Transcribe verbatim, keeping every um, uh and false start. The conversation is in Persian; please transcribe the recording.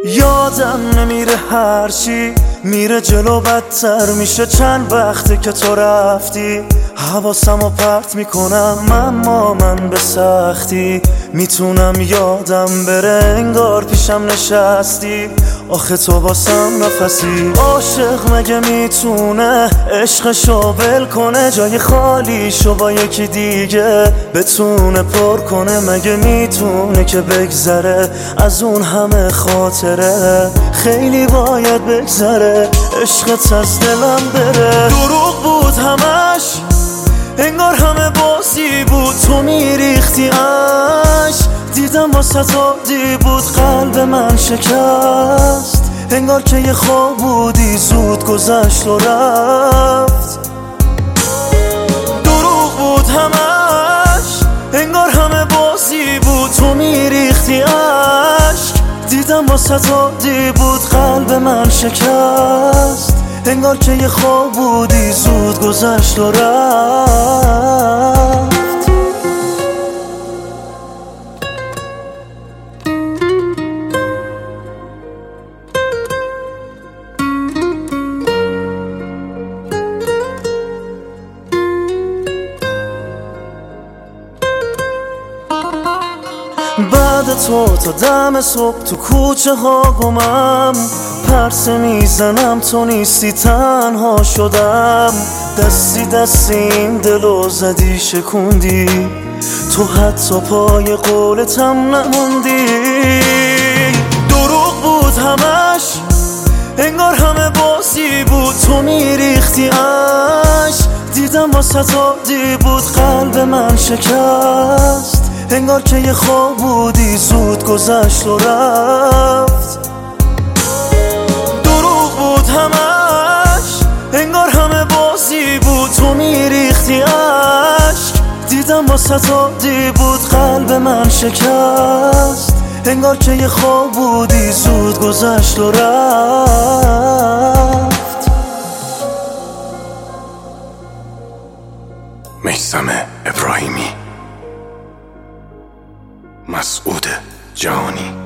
یادم نمیره هرچی میره جلو بدتر میشه. چند وقته که تو رفتی حواسمو پرت میکنم، اما من به سختی میتونم یادم بره انگار پیشم نشستی. آخه تو واسم نفسی. عاشق مگه میتونه عشقشو ول کنه، جای خالیشو با یکی دیگه بتونه پر کنه؟ مگه میتونه که بگذره از اون همه خاطره؟ خیلی باید بگذره عشقت از دلم بره. دروغ بود همش، انگار همه بازی بود، تو میریختی اش. دیدم واسه عادی بود، قلب من شکست، انگار که یه خواب بودی زود گذشت و رفت. دروغ بود همش، انگار همه بازی بود، تو میریختی اشک. دیدم واسه عادی بود، قلب من شکست، انگار که یه خواب بودی زود گذشت و رفت. بعد تو تا دم صبح تو کوچه ها گمم، پرسه میزنم تو نیستی تنها شدم. دستی دستی این دلو زدی شکوندی، تو حتی پای قولتم نموندی. دروغ بود همش، انگار همه بازی بود، تو میریختی اش. دیدم واسه عادی بود، قلب من شکست، انگار که یه خواب بودی زود گذشت و رفت. دروغ بود همش، انگار همه بازی بود، تو میریختی اشک. دیدم واسه عادی بود، قلب من شکست، انگار که یه خواب بودی زود گذشت و رفت. میثم ابراهیمی، مسعود جهانی.